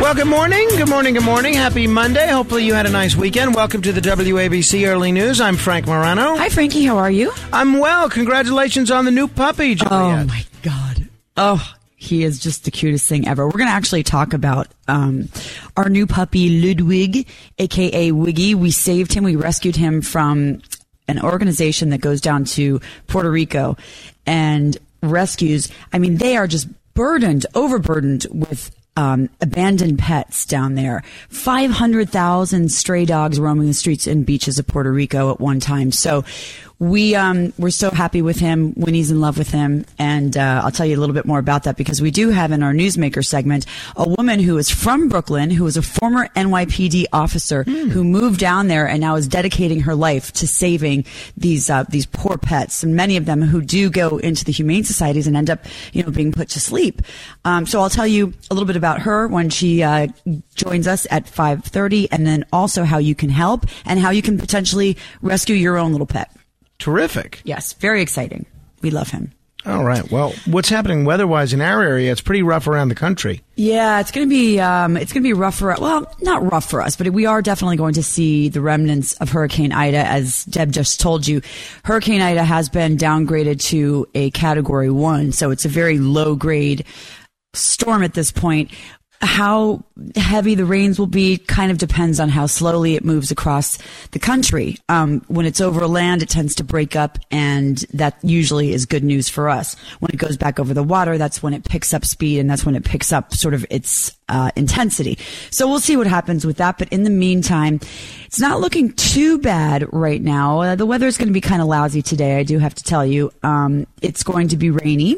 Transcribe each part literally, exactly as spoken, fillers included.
Well, good morning. Good morning. Good morning. Happy Monday. Hopefully you had a nice weekend. Welcome to the W A B C Early News. I'm Frank Morano. Hi, Frankie. How are you? I'm well. Congratulations on the new puppy, Juliet. Oh, my God. Oh, he is just the cutest thing ever. We're going to actually talk about um, our new puppy, Ludwig, a k a. Wiggy. We saved him. We rescued him from an organization that goes down to Puerto Rico and rescues. I mean, they are just burdened, overburdened with Um, abandoned pets down there. five hundred thousand stray dogs roaming the streets and beaches of Puerto Rico at one time. So we, um, we're so happy with him. Winnie's in love with him. And, uh, I'll tell you a little bit more about that because we do have in our Newsmaker segment a woman who is from Brooklyn, who is a former N Y P D officer mm. who moved down there and now is dedicating her life to saving these, uh, these poor pets. And many of them who do go into the humane societies and end up, you know, being put to sleep. Um, so I'll tell you a little bit about her when she, uh, joins us at five thirty, and then also how you can help and how you can potentially rescue your own little pet. Terrific. Yes, very exciting. We love him. All right. Well, what's happening weather-wise in our area? It's pretty rough around the country. Yeah, it's going to be um, it's going to be rough for well, not rough for us, but we are definitely going to see the remnants of Hurricane Ida, as Deb just told you. Hurricane Ida has been downgraded to a Category One, so it's a very low-grade storm at this point. How heavy the rains will be kind of depends on how slowly it moves across the country. Um, when it's over land, it tends to break up, and that usually is good news for us. When it goes back over the water, that's when it picks up speed, and that's when it picks up sort of its uh, intensity. So we'll see what happens with that. But in the meantime, it's not looking too bad right now. Uh, the weather is going to be kind of lousy today, I do have to tell you. Um, it's going to be rainy.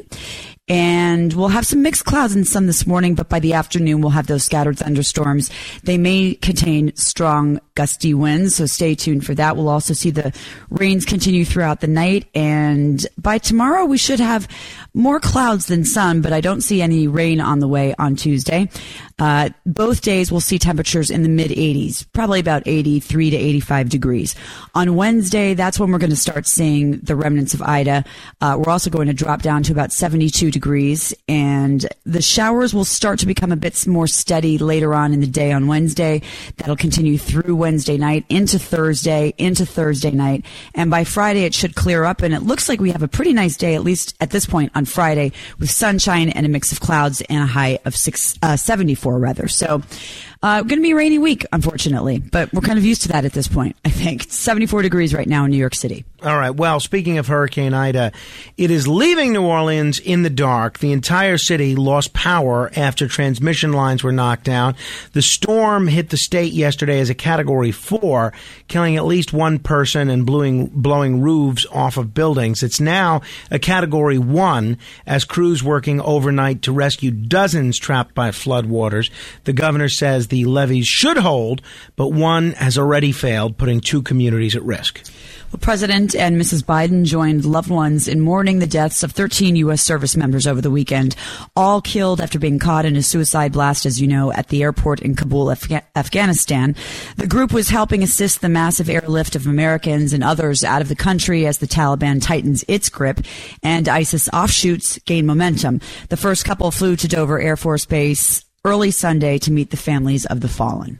And we'll have some mixed clouds and sun this morning, but by the afternoon, we'll have those scattered thunderstorms. They may contain strong gusty winds, so stay tuned for that. We'll also see the rains continue throughout the night, and by tomorrow, we should have more clouds than sun, but I don't see any rain on the way on Tuesday. Uh, both days, we'll see temperatures in the mid eighties, probably about eighty-three to eighty-five degrees. On Wednesday, that's when we're going to start seeing the remnants of Ida. Uh, we're also going to drop down to about seventy-two degrees, and the showers will start to become a bit more steady later on in the day on Wednesday. That'll continue through Wednesday night into Thursday, into Thursday night, and by Friday it should clear up, and it looks like we have a pretty nice day, at least at this point on Friday, with sunshine and a mix of clouds and a high of six, uh, seventy-four rather. So uh, going to be a rainy week, unfortunately, but we're kind of used to that at this point, I think. It's seventy-four degrees right now in New York City. All right. Well, speaking of Hurricane Ida, it is leaving New Orleans in the dark. The entire city lost power after transmission lines were knocked down. The storm hit the state yesterday as a Category four, killing at least one person and blowing, blowing roofs off of buildings. It's now a Category one as crews working overnight to rescue dozens trapped by floodwaters. The governor says the levees should hold, but one has already failed, putting two communities at risk. Well, President and Missus Biden joined loved ones in mourning the deaths of thirteen U S service members over the weekend, all killed after being caught in a suicide blast, as you know, at the airport in Kabul, Afga- Afghanistan. The group was helping assist the massive airlift of Americans and others out of the country as the Taliban tightens its grip and ISIS offshoots gain momentum. The first couple flew to Dover Air Force Base early Sunday to meet the families of the fallen.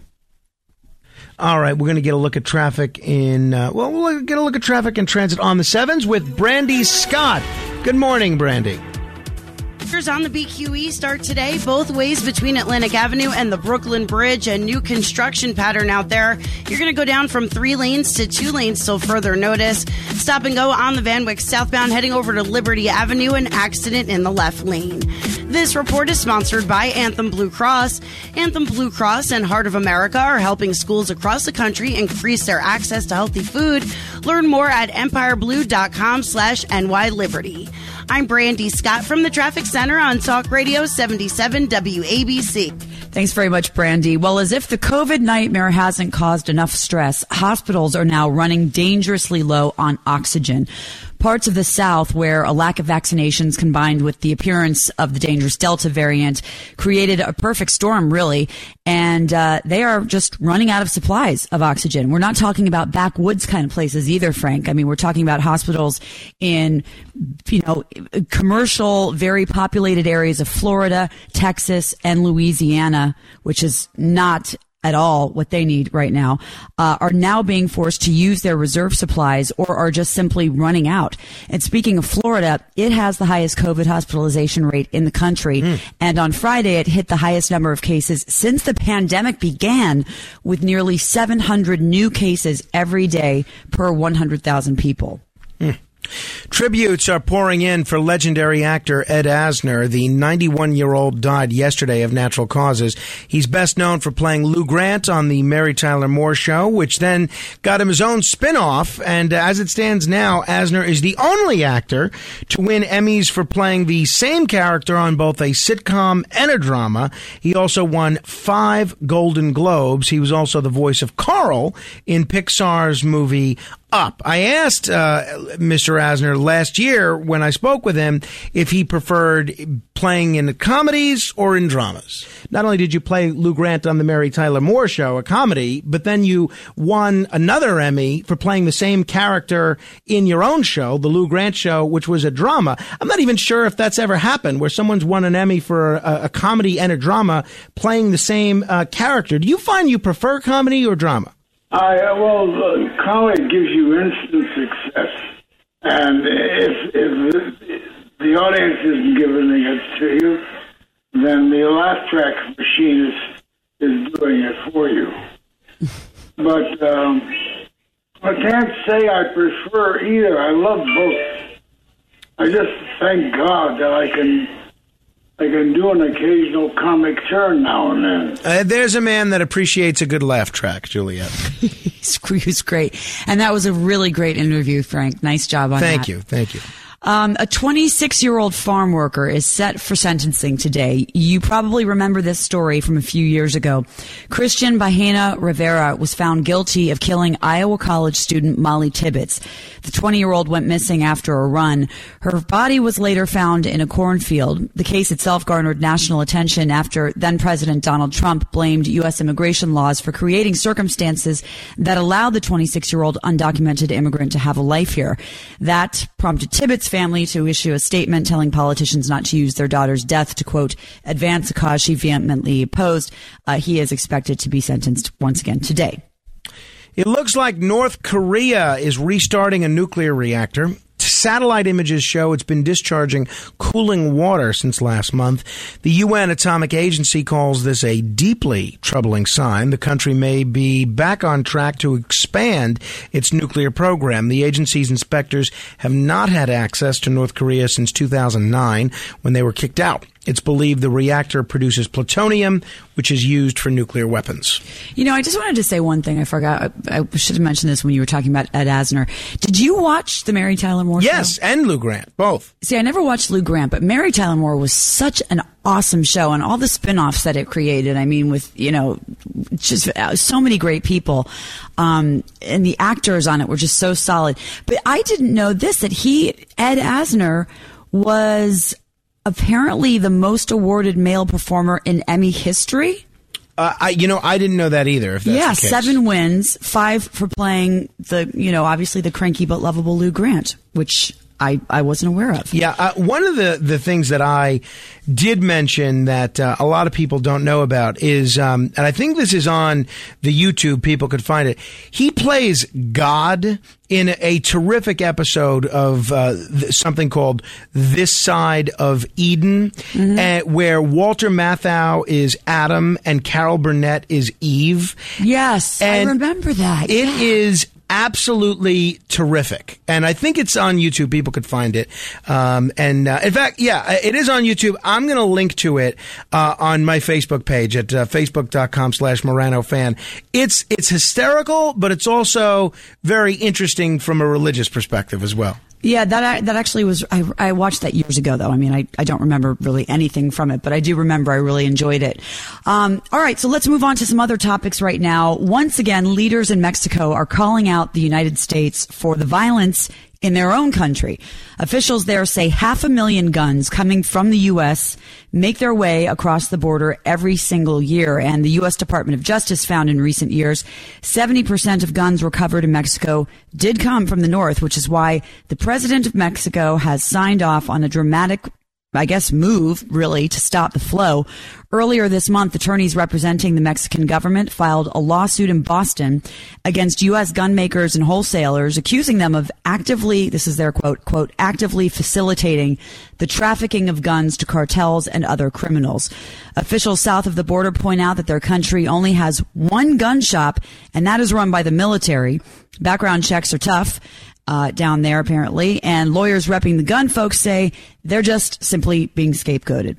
All right, we're going to get a look at traffic in, uh, well, we'll get a look at traffic and transit on the sevens with Brandy Scott. Good morning, Brandy. On the B Q E start today both ways between Atlantic Avenue and the Brooklyn Bridge. A new construction pattern out there. You're going to go down from three lanes to two lanes till further notice. Stop and go on the Van Wyck southbound heading over to Liberty Avenue. An accident in the left lane. This report is sponsored by Anthem Blue Cross. Anthem Blue Cross and Heart of America are helping schools across the country increase their access to healthy food. Learn more at empireblue.com slash NYLiberty. I'm Brandy Scott from the Traffic Center on Talk Radio seventy-seven W A B C. Thanks very much, Brandy. Well, as if the COVID nightmare hasn't caused enough stress, hospitals are now running dangerously low on oxygen. parts of the South where a lack of vaccinations combined with the appearance of the dangerous Delta variant created a perfect storm, really. And uh, they are just running out of supplies of oxygen. We're not talking about backwoods kind of places either, Frank. I mean, we're talking about hospitals in, you know, commercial, very populated areas of Florida, Texas, and Louisiana, which is not at all what they need right now, uh, are now being forced to use their reserve supplies or are just simply running out. And speaking of Florida, it has the highest COVID hospitalization rate in the country. Mm. And on Friday, it hit the highest number of cases since the pandemic began, with nearly seven hundred new cases every day per one hundred thousand people. Mm. Tributes are pouring in for legendary actor Ed Asner. The ninety-one-year-old died yesterday of natural causes. He's best known for playing Lou Grant on the Mary Tyler Moore Show, which then got him his own spin-off. And as it stands now, Asner is the only actor to win Emmys for playing the same character on both a sitcom and a drama. He also won five Golden Globes. He was also the voice of Carl in Pixar's movie Up. I asked uh, Mister Asner last year when I spoke with him if he preferred playing in comedies or in dramas. Not only did you play Lou Grant on the Mary Tyler Moore Show, a comedy, but then you won another Emmy for playing the same character in your own show, the Lou Grant Show, which was a drama. I'm not even sure if that's ever happened, where someone's won an Emmy for a, a comedy and a drama playing the same uh, character. Do you find you prefer comedy or drama? I, uh, well, uh, comedy gives you instant success. And if, if the, the audience isn't giving it to you, then the laugh track machine is, is doing it for you. But um, I can't say I prefer either. I love both. I just thank God that I can... I can do an occasional comic turn now and then. Uh, there's a man that appreciates a good laugh track, Juliet. He's great. And that was a really great interview, Frank. Nice job on Thank that. you. Thank you. Um, a twenty-six-year-old farm worker is set for sentencing today. You probably remember this story from a few years ago. Christian Bahena Rivera was found guilty of killing Iowa College student Molly Tibbetts. The twenty-year-old went missing after a run. Her body was later found in a cornfield. The case itself garnered national attention after then-President Donald Trump blamed U S immigration laws for creating circumstances that allowed the twenty-six-year-old undocumented immigrant to have a life here. That prompted Tibbetts' family to issue a statement telling politicians not to use their daughter's death to, quote, advance a cause she vehemently opposed. Uh, he is expected to be sentenced once again today. It looks like North Korea is restarting a nuclear reactor. Satellite images show it's been discharging cooling water since last month. The U N Atomic Agency calls this a deeply troubling sign. The country may be back on track to expand its nuclear program. The agency's inspectors have not had access to North Korea since two thousand nine, when they were kicked out. It's believed the reactor produces plutonium, which is used for nuclear weapons. You know, I just wanted to say one thing. I forgot. I, I should have mentioned this when you were talking about Ed Asner. Did you watch the Mary Tyler Moore show? Yes, and Lou Grant, both. See, I never watched Lou Grant, but Mary Tyler Moore was such an awesome show, and all the spin-offs that it created. I mean, with, you know, just so many great people. Um, and the actors on it were just so solid. But I didn't know this, that he, Ed Asner, was apparently the most awarded male performer in Emmy history. Uh, I, you know, I didn't know that either. If that's yeah, the case. seven wins, five for playing the, you know, obviously the cranky but lovable Lou Grant, which I, I wasn't aware of. Yeah, uh, one of the, the things that I did mention that uh, a lot of people don't know about is, um, and I think this is on the YouTube, people could find it. He plays God in a, a terrific episode of uh, th- something called This Side of Eden, mm-hmm. uh, where Walter Matthau is Adam and Carol Burnett is Eve. Yes, and I remember that. It yeah. is absolutely terrific, and I think it's on YouTube. People could find it, um, and uh, in fact, yeah, it is on YouTube. I'm going to link to it uh, on my Facebook page at uh, facebook dot com slash Morano fan. It's it's hysterical, but it's also very interesting from a religious perspective as well. Yeah, that that actually was, I, I watched that years ago, though. I mean, I, I don't remember really anything from it, but I do remember I really enjoyed it. Um, all right, so let's move on to some other topics right now. Once again, leaders in Mexico are calling out the United States for the violence in their own country. Officials there say half a million guns coming from the U S make their way across the border every single year. And the U S Department of Justice found in recent years seventy percent of guns recovered in Mexico did come from the north, which is why the president of Mexico has signed off on a dramatic, I guess, move, really, to stop the flow. Earlier this month, attorneys representing the Mexican government filed a lawsuit in Boston against U S gun makers and wholesalers, accusing them of actively, this is their quote, quote, actively facilitating the trafficking of guns to cartels and other criminals. Officials south of the border point out that their country only has one gun shop, and that is run by the military. Background checks are tough. Uh, down there, apparently, and lawyers repping the gun folks say they're just simply being scapegoated.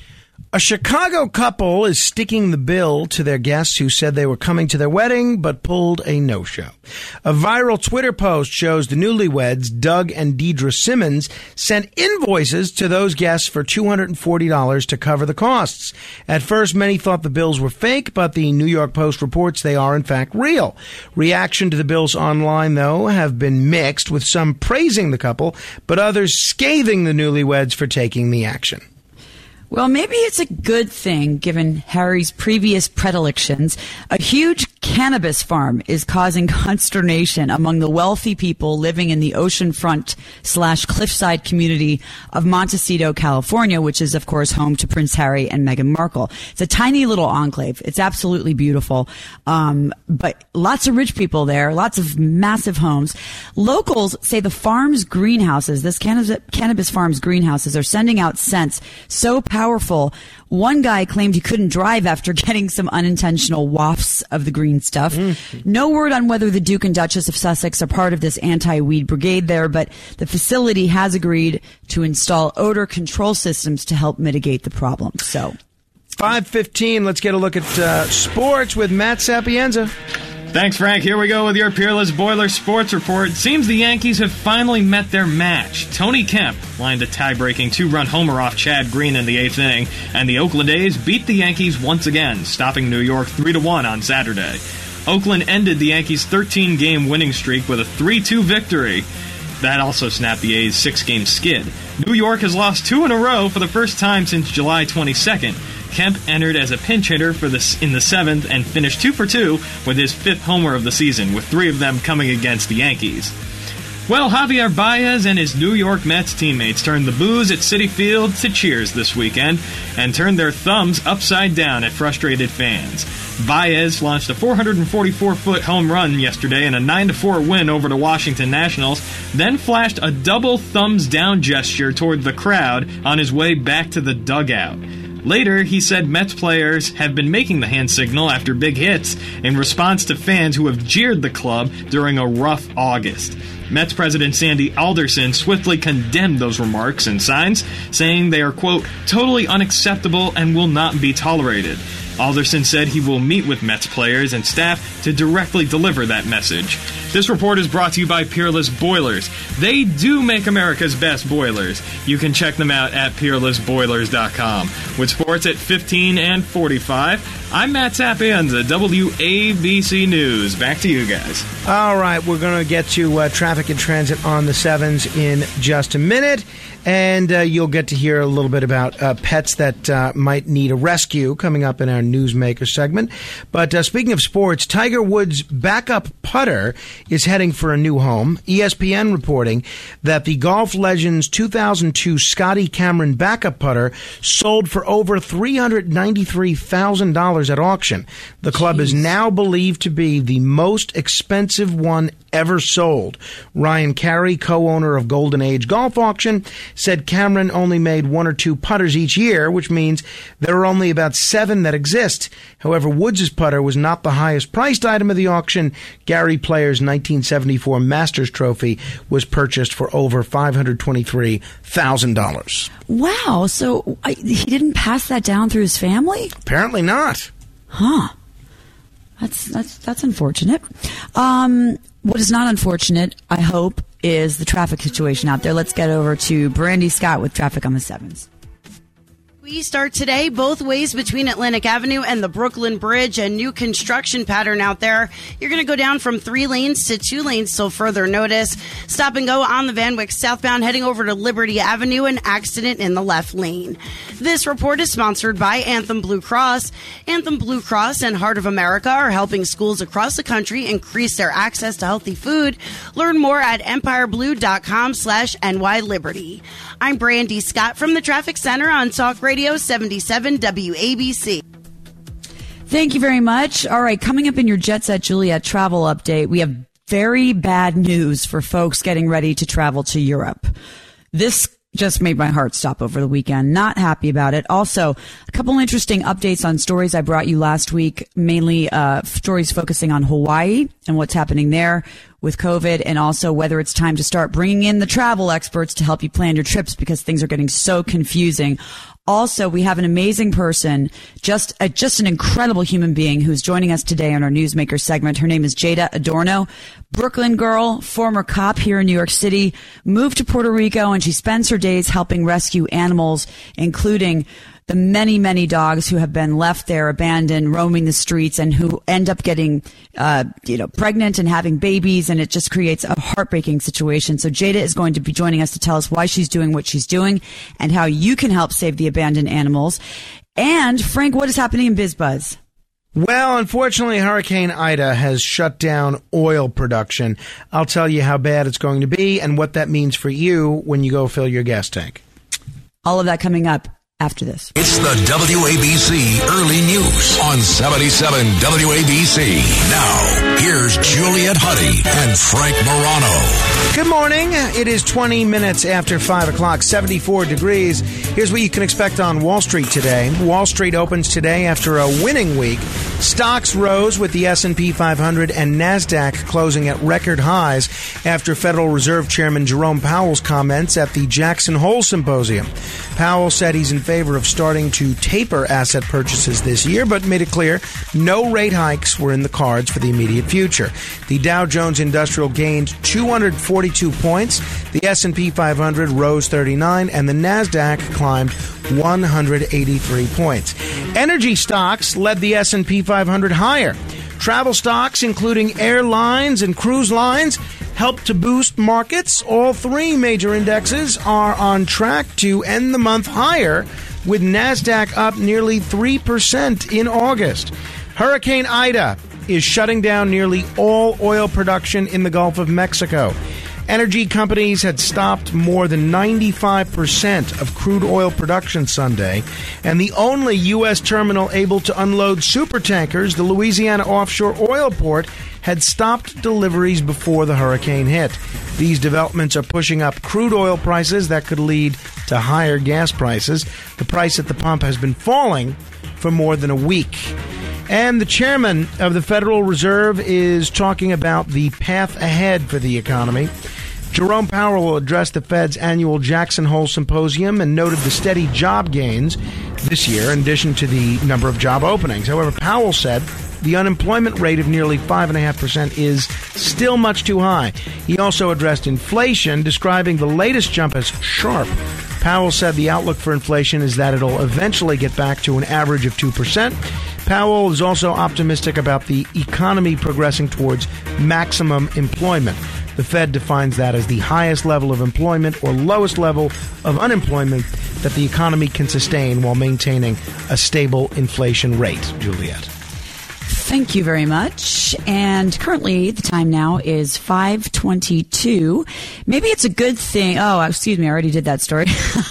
A Chicago couple is sticking the bill to their guests who said they were coming to their wedding but pulled a no-show. A viral Twitter post shows the newlyweds, Doug and Deidre Simmons, sent invoices to those guests for two hundred forty dollars to cover the costs. At first, many thought the bills were fake, but the New York Post reports they are, in fact, real. Reaction to the bills online, though, have been mixed, with some praising the couple, but others scathing the newlyweds for taking the action. Well, maybe it's a good thing, given Harry's previous predilections. A huge cannabis farm is causing consternation among the wealthy people living in the oceanfront slash cliffside community of Montecito, California, which is, of course, home to Prince Harry and Meghan Markle. It's a tiny little enclave. It's absolutely beautiful. Um, but lots of rich people there, lots of massive homes. Locals say the farm's greenhouses, this cannabis, cannabis farm's greenhouses, are sending out scents so powerful. One guy claimed he couldn't drive after getting some unintentional wafts of the green stuff. Mm. No word on whether the Duke and Duchess of Sussex are part of this anti-weed brigade there, but the facility has agreed to install odor control systems to help mitigate the problem. So, five fifteen, let's get a look at uh, sports with Matt Sapienza. Thanks, Frank. Here we go with your Peerless Boiler Sports Report. Seems the Yankees have finally met their match. Tony Kemp lined a tie-breaking two-run homer off Chad Green in the eighth inning, and the Oakland A's beat the Yankees once again, stopping New York three to one on Saturday. Oakland ended the Yankees' thirteen-game winning streak with a three two victory. That also snapped the A's six-game skid. New York has lost two in a row for the first time since July twenty-second. Kemp entered as a pinch hitter for the, in the seventh and finished two for two with his fifth homer of the season, with three of them coming against the Yankees. Well, Javier Baez and his New York Mets teammates turned the boos at Citi Field to cheers this weekend and turned their thumbs upside down at frustrated fans. Baez launched a four hundred forty-four foot home run yesterday in a nine to four win over the Washington Nationals, then flashed a double thumbs down gesture toward the crowd on his way back to the dugout. Later, he said Mets players have been making the hand signal after big hits in response to fans who have jeered the club during a rough August. Mets president Sandy Alderson swiftly condemned those remarks and signs, saying they are, quote, totally unacceptable and will not be tolerated. Alderson said he will meet with Mets players and staff to directly deliver that message. This report is brought to you by Peerless Boilers. They do make America's best boilers. You can check them out at peerless boilers dot com. With sports at fifteen and forty-five, I'm Matt Sapienza, W A B C News. Back to you guys. All right, we're going to get to uh, traffic and transit on the sevens in just a minute. And uh, you'll get to hear a little bit about uh, pets that uh, might need a rescue coming up in our Newsmaker segment. But uh, speaking of sports, Tiger Woods' backup putter is heading for a new home. E S P N reporting that the golf legend's two thousand two Scotty Cameron backup putter sold for over three hundred ninety-three thousand dollars at auction. The club Jeez. is now believed to be the most expensive one ever sold. Ryan Carey, co-owner of Golden Age Golf Auction, said Cameron only made one or two putters each year, which means there are only about seven that exist. However, Woods' putter was not the highest priced item of the auction. Gary Player's nineteen seventy-four Masters Trophy was purchased for over five hundred twenty-three thousand dollars. Wow, so I, he didn't pass that down through his family? Apparently not. Huh. That's that's that's unfortunate. Um, what is not unfortunate, I hope, is the traffic situation out there. Let's get over to Brandy Scott with traffic on the sevens. We start today both ways between Atlantic Avenue and the Brooklyn Bridge. A new construction pattern out there. You're going to go down from three lanes to two lanes till further notice. Stop and go on the Van Wyck southbound heading over to Liberty Avenue. An accident in the left lane. This report is sponsored by Anthem Blue Cross. Anthem Blue Cross and Heart of America are helping schools across the country increase their access to healthy food. Learn more at empireblue.com slash NYLiberty. I'm Brandy Scott from the Traffic Center on Talk Radio seventy-seven W A B C. Thank you very much. All right, coming up in your Jet Set Juliet travel update, we have very bad news for folks getting ready to travel to Europe. This just made my heart stop over the weekend. Not happy about it. Also, a couple interesting updates on stories I brought you last week, mainly uh, stories focusing on Hawaii and what's happening there with COVID, and also whether it's time to start bringing in the travel experts to help you plan your trips because things are getting so confusing. Also, we have an amazing person, just a, just an incredible human being who's joining us today on our Newsmaker segment. Her name is Jada Adorno, Brooklyn girl, former cop here in New York City, moved to Puerto Rico, and she spends her days helping rescue animals, including the many, many dogs who have been left there, abandoned, roaming the streets, and who end up getting, uh, you know, pregnant and having babies, and it just creates a heartbreaking situation. So Jada is going to be joining us to tell us why she's doing what she's doing and how you can help save the abandoned animals. And Frank, what is happening in BizBuzz? Well, unfortunately, Hurricane Ida has shut down oil production. I'll tell you how bad it's going to be and what that means for you when you go fill your gas tank. All of that coming up after this. It's the W A B C Early News on seventy-seven W A B C. Now, here's Juliet Huddy and Frank Morano. Good morning. It is twenty minutes after five o'clock, seventy-four degrees. Here's what you can expect on Wall Street today. Wall Street opens today after a winning week. Stocks rose with the S and P five hundred and NASDAQ closing at record highs after Federal Reserve Chairman Jerome Powell's comments at the Jackson Hole Symposium. Powell said he's in favor of starting to taper asset purchases this year, but made it clear no rate hikes were in the cards for the immediate future. The Dow Jones Industrial gained two hundred forty-two points, the S and P five hundred rose thirty-nine, and the NASDAQ climbed one hundred eighty-three points. Energy stocks led the S and P five hundred higher. Travel stocks, including airlines and cruise lines, helped to boost markets. All three major indexes are on track to end the month higher, with NASDAQ up nearly three percent in August. Hurricane Ida is shutting down nearly all oil production in the Gulf of Mexico. Energy companies had stopped more than ninety-five percent of crude oil production Sunday, and the only U S terminal able to unload supertankers, the Louisiana offshore oil port, had stopped deliveries before the hurricane hit. These developments are pushing up crude oil prices that could lead to higher gas prices. The price at the pump has been falling for more than a week. And the chairman of the Federal Reserve is talking about the path ahead for the economy. Jerome Powell will address the Fed's annual Jackson Hole Symposium and noted the steady job gains this year in addition to the number of job openings. However, Powell said the unemployment rate of nearly five point five percent is still much too high. He also addressed inflation, describing the latest jump as sharp. Powell said the outlook for inflation is that it'll eventually get back to an average of two percent. Powell is also optimistic about the economy progressing towards maximum employment. The Fed defines that as the highest level of employment or lowest level of unemployment that the economy can sustain while maintaining a stable inflation rate. Juliet. Thank you very much. And currently the time now is five twenty-two. Maybe it's a good thing. Oh, excuse me. I already did that story.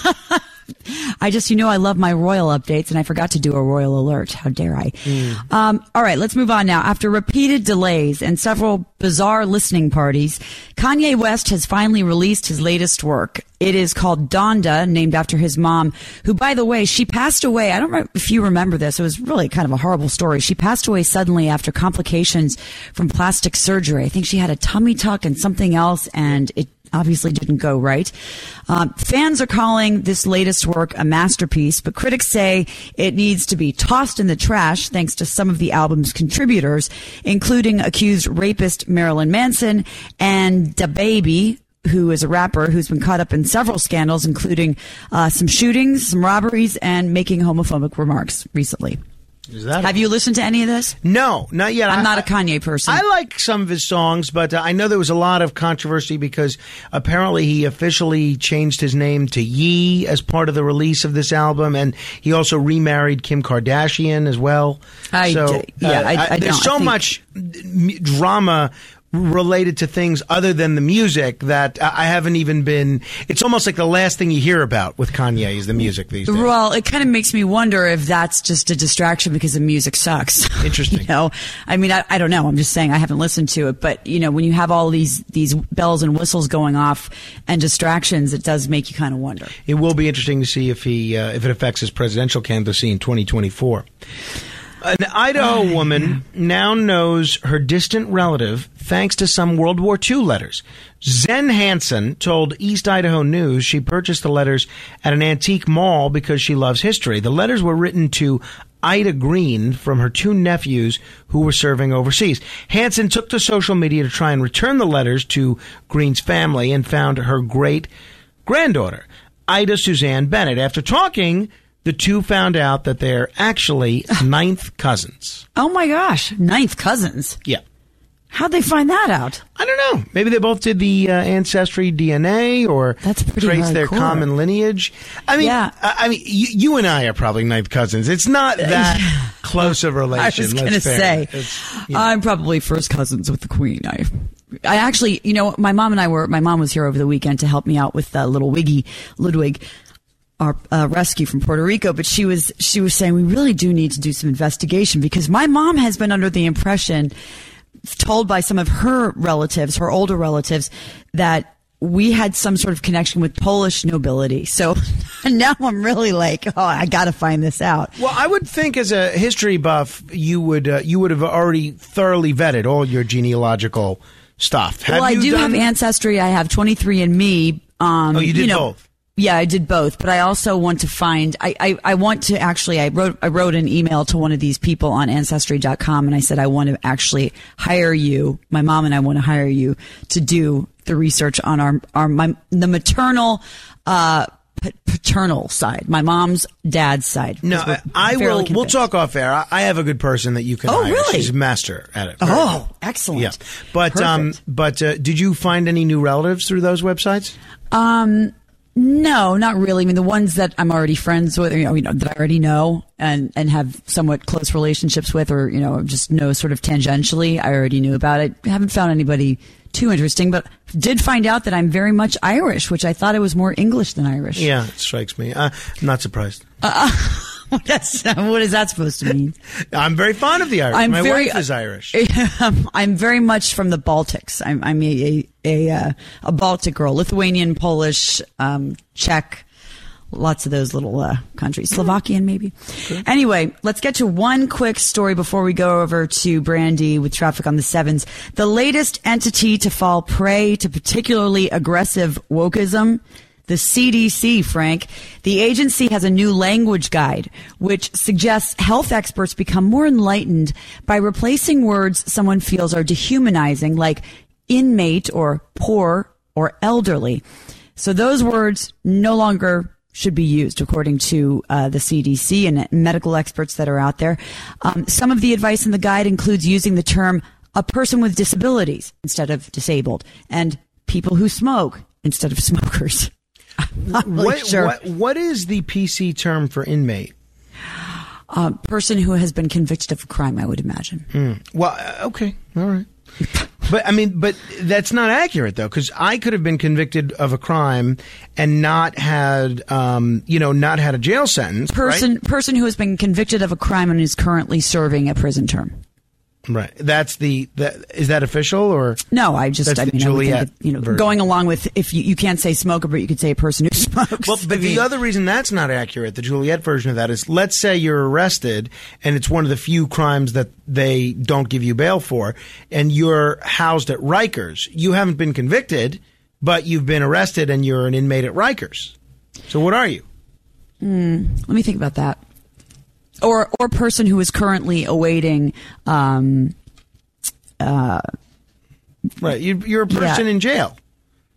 I just, you know, I love my royal updates, and I forgot to do a royal alert. How dare I? Mm. Um, all right, let's move on now. After repeated delays and several bizarre listening parties, Kanye West has finally released his latest work. It is called Donda, named after his mom, who, by the way, she passed away. I don't know if you remember this. It was really kind of a horrible story. She passed away suddenly after complications from plastic surgery. I think she had a tummy tuck and something else, and it obviously didn't go right. Um, fans are calling this latest work a masterpiece, but critics say it needs to be tossed in the trash thanks to some of the album's contributors, including accused rapist Marilyn Manson and DaBaby, who is a rapper who's been caught up in several scandals, including uh, some shootings, some robberies, and making homophobic remarks recently. Is that Have it? you listened to any of this? No, not yet. I'm I, not a Kanye person. I like some of his songs, but uh, I know there was a lot of controversy because apparently he officially changed his name to Ye as part of the release of this album, and he also remarried Kim Kardashian as well. I so, d- yeah, uh, I- I there's don't. so I think- much m- drama related to things other than the music that I haven't even been. It's almost like the last thing you hear about with Kanye is the music these days. Well, it kind of makes me wonder if that's just a distraction because the music sucks. Interesting. you know, I mean, I, I don't know. I'm just saying I haven't listened to it, but you know, when you have all these these bells and whistles going off and distractions, it does make you kind of wonder. It will be interesting to see if he uh, if it affects his presidential candidacy in twenty twenty-four. An Idaho woman now knows her distant relative thanks to some World War Two letters. Zen Hansen told East Idaho News she purchased the letters at an antique mall because she loves history. The letters were written to Ida Green from her two nephews who were serving overseas. Hansen took to social media to try and return the letters to Green's family and found her great-granddaughter, Ida Suzanne Bennett. After talking, the two found out that they're actually ninth cousins. Oh my gosh, ninth cousins. Yeah. How'd they find that out? I don't know. Maybe they both did the uh, Ancestry D N A or That's pretty trace their hardcore. common lineage. I mean, Yeah. I, I mean, you, you and I are probably ninth cousins. It's not that close of a relation. I was going to let's say, It's, you know. I'm probably first cousins with the Queen. I, I actually, you know, my mom and I were. My mom was here over the weekend to help me out with uh, little Wiggy Ludwig, our uh, rescue from Puerto Rico. But she was she was saying we really do need to do some investigation because my mom has been under the impression, told by some of her relatives, her older relatives, that we had some sort of connection with Polish nobility. So now I'm really like, oh, I got to find this out. Well, I would think as a history buff, you would uh, you would have already thoroughly vetted all your genealogical stuff. Have well, I you do done- have Ancestry. I have twenty-three and me. Um, Oh, you did know, both? Yeah, I did both. But I also want to find. I, I, I want to actually. I wrote. I wrote an email to one of these people on Ancestry dot com, and I said I want to actually hire you. My mom and I want to hire you to do the research on our our my the maternal. Uh, p- paternal side, my mom's dad's side. No, 'cause we're I, I fairly will. We'll convinced. talk off air. I, I have a good person that you can Oh, hire. really? She's a master at it. Oh, excellent. Yeah, but um, Perfect. but uh, did you find any new relatives through those websites? Um, no, not really. I mean, the ones that I'm already friends with, you know, you know, that I already know and, and have somewhat close relationships with, or, you know, just know sort of tangentially, I already knew about it. I haven't found anybody too interesting, but did find out that I'm very much Irish, which I thought it was more English than Irish. Yeah, it strikes me. Uh, I'm not surprised. That's, what is that supposed to mean? I'm very fond of the Irish. I'm My very- wife is Irish. I'm very much from the Baltics. I'm, I'm a, a, a, uh, a Baltic girl, Lithuanian, Polish, um, Czech, lots of those little uh, countries. Slovakian, maybe. Anyway, let's get to one quick story before we go over to Brandy with traffic on the sevens. The latest entity to fall prey to particularly aggressive wokeism, the C D C, Frank. The agency has a new language guide, which suggests health experts become more enlightened by replacing words someone feels are dehumanizing, like inmate or poor or elderly. So those words no longer should be used, according to uh, the C D C and medical experts that are out there. Um, some of the advice in the guide includes using the term a person with disabilities instead of disabled, and people who smoke instead of smokers. I'm not really What, sure. what, what is the P C term for inmate? Uh, person who has been convicted of a crime, I would imagine. Hmm. Well, uh, okay, all right. But I mean, but that's not accurate though, because I could have been convicted of a crime and not had, um, you know, not had a jail sentence. Person, right? person who has been convicted of a crime and is currently serving a prison term. Right. That's the. That, is that official or? No, I just, That's I the mean, I would think Juliet that, you know, version. going along with if you, you can't say smoker, but you could say a person who smokes. Well, but I the mean, other reason that's not accurate, the Juliet version of that is, let's say you're arrested and it's one of the few crimes that they don't give you bail for, and you're housed at Rikers. You haven't been convicted, but you've been arrested and you're an inmate at Rikers. So what are you? let me think about that. Or, or person who is currently awaiting, um, Right. You, you're a person Yeah. in jail.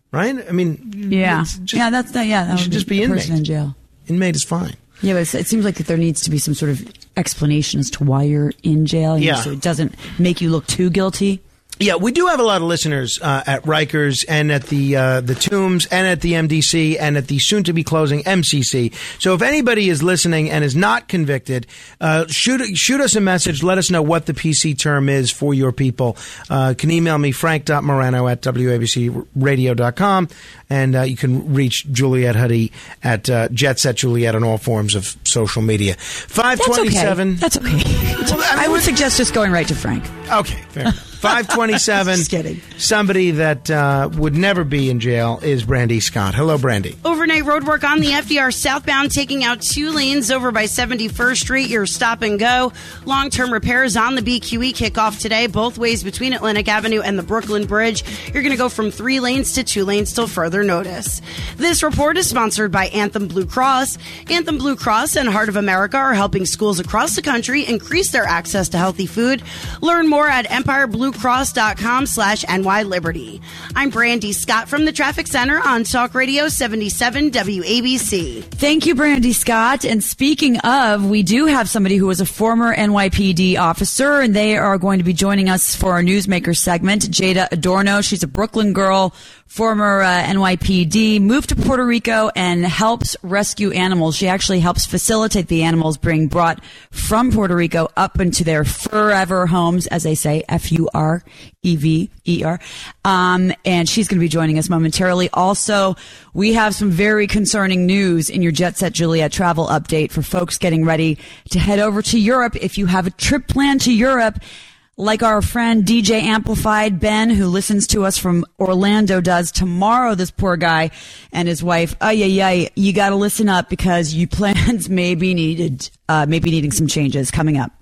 right? I mean, yeah, just, yeah, that's the, yeah. That you should just be inmate. in jail. Inmate is fine. Yeah, but it seems like that there needs to be some sort of explanation as to why you're in jail. You yeah, know, so it doesn't make you look too guilty. Yeah, we do have a lot of listeners uh, at Rikers and at the uh, the Tombs and at the M D C and at the soon-to-be closing M C C. So if anybody is listening and is not convicted, uh, shoot shoot us a message. Let us know what the P C term is for your people. Uh, can email me, frank dot morano at w a b c radio dot com, and uh, you can reach Juliet Huddy at uh, Jet Set Juliet on all forms of social media. five twenty-seven That's okay. That's okay. Well, I, mean, I would suggest just going right to Frank. Okay, fair enough. five twenty-seven Just kidding. Somebody that uh, would never be in jail is Brandy Scott. Hello, Brandy. Overnight roadwork on the F D R southbound, taking out two lanes over by seventy-first Street. Your stop and go. Long-term repairs on the B Q E kick off today, both ways between Atlantic Avenue and the Brooklyn Bridge. You're going to go from three lanes to two lanes till further notice. This report is sponsored by Anthem Blue Cross. Anthem Blue Cross and Heart of America are helping schools across the country increase their access to healthy food. Learn more at empire blue cross dot com slash N Y Liberty. I'm Brandy Scott from the Traffic Center on Talk Radio seventy-seven W A B C. Thank you, Brandy Scott. And speaking of, we do have somebody who was a former N Y P D officer, and they are going to be joining us for our Newsmaker segment. Jada Adorno, she's a Brooklyn girl, former uh, N Y P D, moved to Puerto Rico and helps rescue animals. She actually helps facilitate the animals being brought from Puerto Rico up into their forever homes, as they say, F U R E V E R. Um, and she's going to be joining us momentarily. Also, we have some very concerning news in your Jet Set Juliet travel update for folks getting ready to head over to Europe. If you have a trip planned to Europe, like our friend D J Amplified Ben, who listens to us from Orlando, does tomorrow, this poor guy and his wife, ay, ay, ay, you got to listen up because your plans may be needed, uh, maybe needing some changes coming up.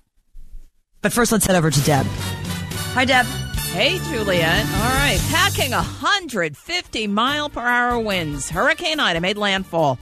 But first, let's head over to Deb. Hi, Deb. Hey, Juliet. All right. Packing one hundred fifty mile per hour winds. Hurricane Ida made landfall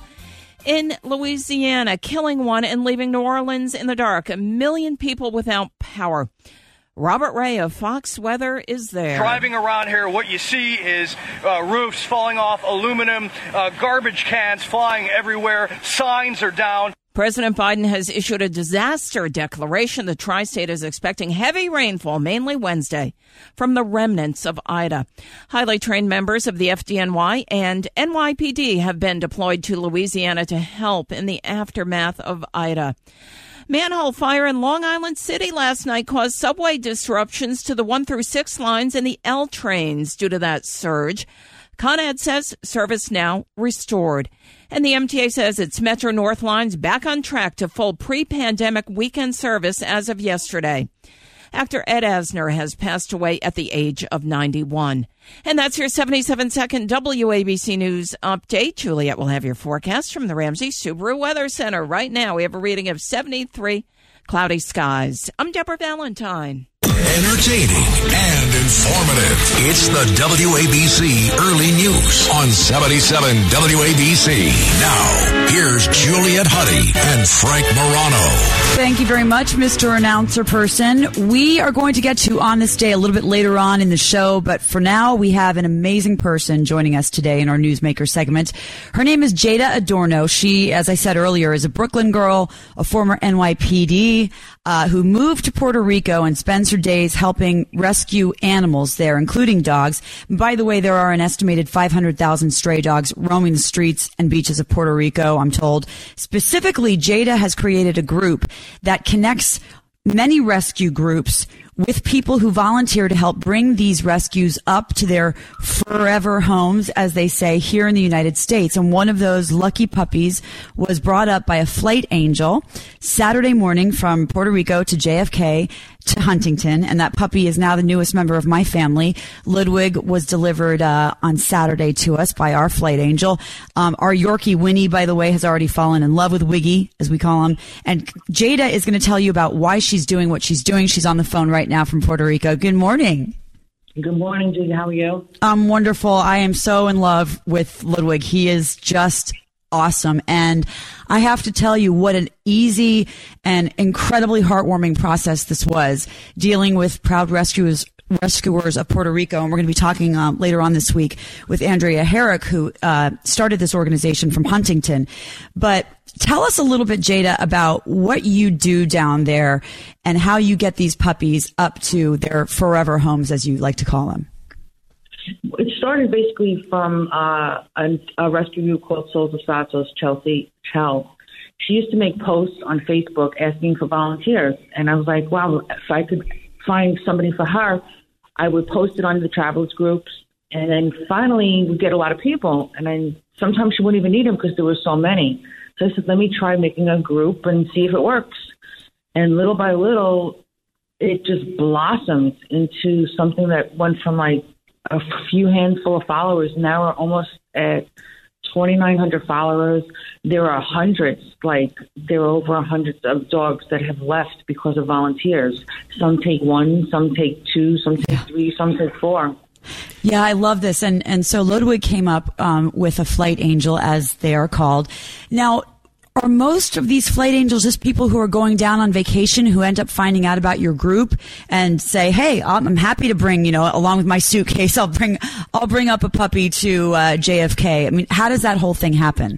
in Louisiana, killing one and leaving New Orleans in the dark. A million people without power. Robert Ray of Fox Weather is there. Driving around here, what you see is uh, roofs falling off, aluminum, uh, garbage cans flying everywhere, signs are down. President Biden has issued a disaster declaration. The tri-state is expecting heavy rainfall, mainly Wednesday, from the remnants of Ida. Highly trained members of the F D N Y and N Y P D have been deployed to Louisiana to help in the aftermath of Ida. Manhole fire in Long Island City last night caused subway disruptions to the one through six lines and the L trains due to that surge. Con Ed says service now restored. And the M T A says its Metro North line's back on track to full pre-pandemic weekend service as of yesterday. Actor Ed Asner has passed away at the age of ninety-one. And that's your seventy-seven second W A B C News update. Juliet will have your forecast from the Ramsey Subaru Weather Center. Right now, we have a reading of seventy-three, cloudy skies. I'm Deborah Valentine. Entertaining and informative. It's the W A B C Early News on seventy-seven W A B C. Now, here's Juliet Huddy and Frank Morano. Thank you very much, Mister Announcer Person. We are going to get to On This Day a little bit later on in the show, but for now, we have an amazing person joining us today in our Newsmaker segment. Her name is Jada Adorno. She, as I said earlier, is a Brooklyn girl, a former N Y P D, uh, who moved to Puerto Rico and spends her days helping rescue animals there, including dogs. By the way, there are an estimated five hundred thousand stray dogs roaming the streets and beaches of Puerto Rico, I'm told. Specifically, Jada has created a group that connects many rescue groups with people who volunteer to help bring these rescues up to their forever homes, as they say, here in the United States. And one of those lucky puppies was brought up by a flight angel Saturday morning from Puerto Rico to J F K to Huntington. And that puppy is now the newest member of my family. Ludwig was delivered uh, on Saturday to us by our flight angel. Um, our Yorkie Winnie, by the way, has already fallen in love with Wiggy, as we call him. And Jada is going to tell you about why she's doing what she's doing. She's on the phone right now from Puerto Rico. Good morning. Good morning, Judy. How are you? I'm wonderful. I am so in love with Ludwig. He is just awesome. And I have to tell you what an easy and incredibly heartwarming process this was, dealing with Proud Rescuers Rescuers of Puerto Rico, and we're going to be talking um, later on this week with Andrea Herrick, who uh, started this organization from Huntington. But tell us a little bit, Jada, about what you do down there and how you get these puppies up to their forever homes, as you like to call them. It started basically from uh, a, a rescue group called Souls of Satos, Chelsea Chell. She used to make posts on Facebook asking for volunteers. And I was like, wow, if I could find somebody for her, I would post it on the travelers groups. And then finally we'd get a lot of people. And then sometimes she wouldn't even need them because there were so many. So I said, let me try making a group and see if it works. And little by little, it just blossomed into something that went from like a few handful of followers. Now we're almost at twenty-nine hundred followers. There are hundreds, like there are over hundreds of dogs that have left because of volunteers. Some take one, some take two, some take three, some take four. Yeah, I love this. And and so Ludwig came up um, with a flight angel, as they are called. Now, are most of these flight angels just people who are going down on vacation who end up finding out about your group and say, "Hey, I'm happy to bring, you know, along with my suitcase, I'll bring, I'll bring up a puppy to uh, J F K." I mean, how does that whole thing happen?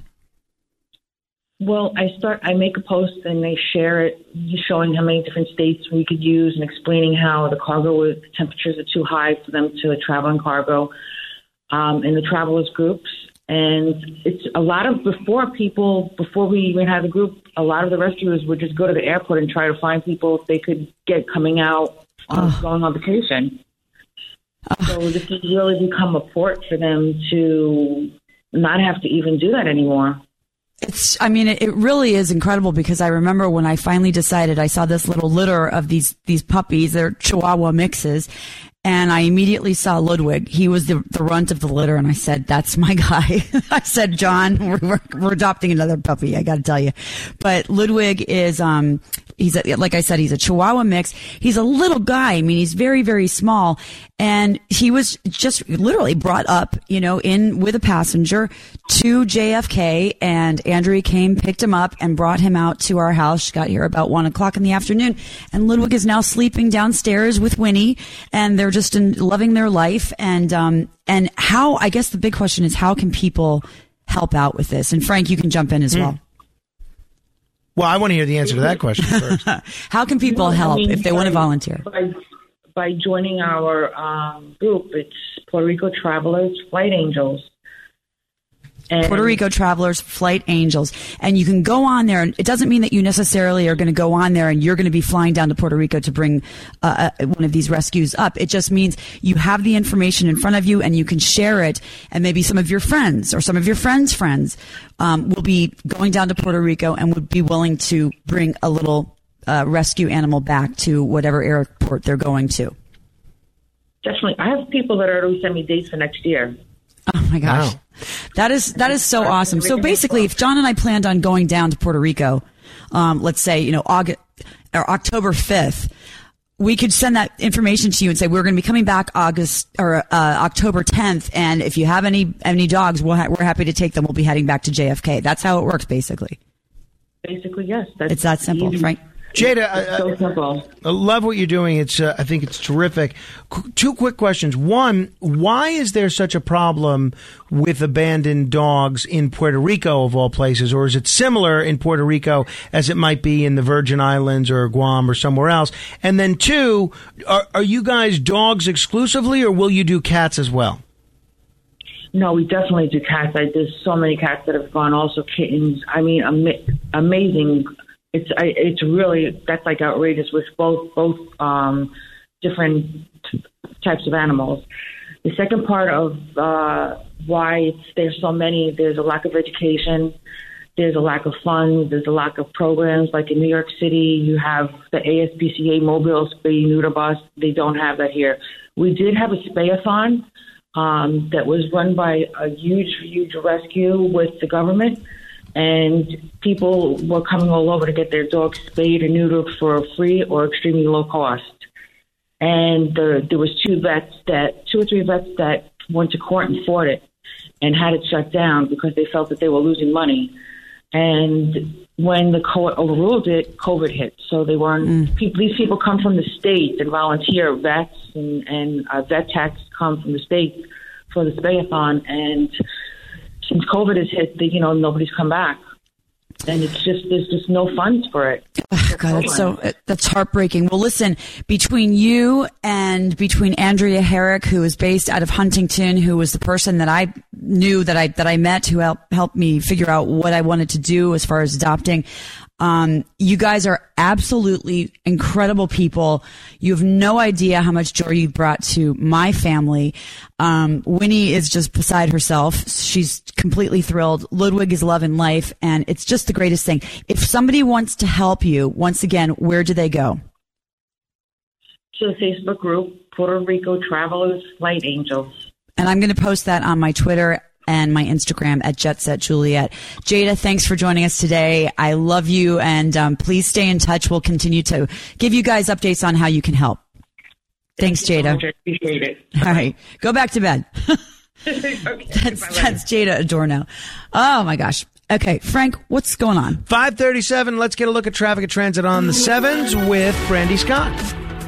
Well, I start. I make a post and they share it, showing how many different states we could use and explaining how the cargo the temperatures are too high for them to travel in cargo um, in the travelers groups. And it's a lot of before people, before we even had the group, a lot of the rescuers would just go to the airport and try to find people if they could get coming out, um, oh. going on vacation. Oh. So this has really become a port for them to not have to even do that anymore. It's, I mean, it, it really is incredible because I remember when I finally decided I saw this little litter of these, these puppies, they're Chihuahua mixes. And I immediately saw Ludwig. He was the, the runt of the litter. And I said, that's my guy. I said, John, we're, we're, we're adopting another puppy. I got to tell you. But Ludwig is, um, he's a, like I said, he's a Chihuahua mix. He's a little guy. I mean, he's very, very small. And he was just literally brought up, you know, in with a passenger to J F K. And Andrea came, picked him up and brought him out to our house. She got here about one o'clock in the afternoon. And Ludwig is now sleeping downstairs with Winnie. And they're just in, loving their life. And, um, and how, I guess the big question is, how can people help out with this? And Frank, you can jump in as mm. well. Well, I want to hear the answer to that question first. How can people help I mean, if they by, want to volunteer? By, by joining our um, group, it's Puerto Rico Travelers Flight Angels. And Puerto Rico Travelers Flight Angels. And you can go on there, and it doesn't mean that you necessarily are going to go on there and you're going to be flying down to Puerto Rico to bring uh, one of these rescues up. It just means you have the information in front of you and you can share it, and maybe some of your friends or some of your friends' friends um, will be going down to Puerto Rico and would be willing to bring a little uh, rescue animal back to whatever airport they're going to. Definitely. I have people that already sent me dates for next year. Oh my gosh. Wow. That is, that is so awesome. So basically, if John and I planned on going down to Puerto Rico, um, let's say, you know, August or October fifth, we could send that information to you and say, we're going to be coming back August or, uh, October tenth. And if you have any, any dogs, we'll ha- we're happy to take them. We'll be heading back to J F K. That's how it works, basically. Basically, yes. That's it's that simple, easy. Frank. Jada, I, so simple. I love what you're doing. It's, uh, I think it's terrific. Qu- two quick questions. One, why is there such a problem with abandoned dogs in Puerto Rico, of all places? Or is it similar in Puerto Rico as it might be in the Virgin Islands or Guam or somewhere else? And then two, are, are you guys dogs exclusively, or will you do cats as well? No, we definitely do cats. I, there's so many cats that have gone, also kittens. I mean, am- amazing. It's I, it's really, that's like outrageous with both both um, different t- types of animals. The second part of uh, why it's, there's so many, there's a lack of education, there's a lack of funds, there's a lack of programs. Like in New York City, you have the A S P C A mobile spay neuter bus. They don't have that here. We did have a spayathon um, that was run by a huge, huge rescue with the government. And people were coming all over to get their dogs spayed or neutered for free or extremely low cost. And the, there was two vets that, two or three vets that went to court and fought it and had it shut down because they felt that they were losing money. And when the court overruled it, COVID hit. So they weren't. Mm. People, these people come from the states and volunteer. Vets and, and uh, vet techs come from the states for the spayathon. And since COVID has hit, the, you know, nobody's come back. And it's just, there's just no funds for it. Oh, God, that's so, that's heartbreaking. Well, listen, between you and between Andrea Herrick, who is based out of Huntington, who was the person that I knew that I, that I met, who helped, helped me figure out what I wanted to do as far as adopting. Um, you guys are absolutely incredible people. You have no idea how much joy you brought to my family. Um, Winnie is just beside herself. She's completely thrilled. Ludwig is loving life, and it's just the greatest thing. If somebody wants to help you, once again, where do they go? To the Facebook group, Puerto Rico Travelers Flight Angels. And I'm going to post that on my Twitter and my Instagram at Jet Set Juliet. Jada, thanks for joining us today. I love you, and um, please stay in touch. We'll continue to give you guys updates on how you can help. Thanks, Jada. I appreciate it. All right. Go back to bed. Okay, that's, that's Jada Adorno. Oh, my gosh. Okay, Frank, what's going on? five thirty-seven, let's get a look at traffic and transit on the sevens with Brandy Scott.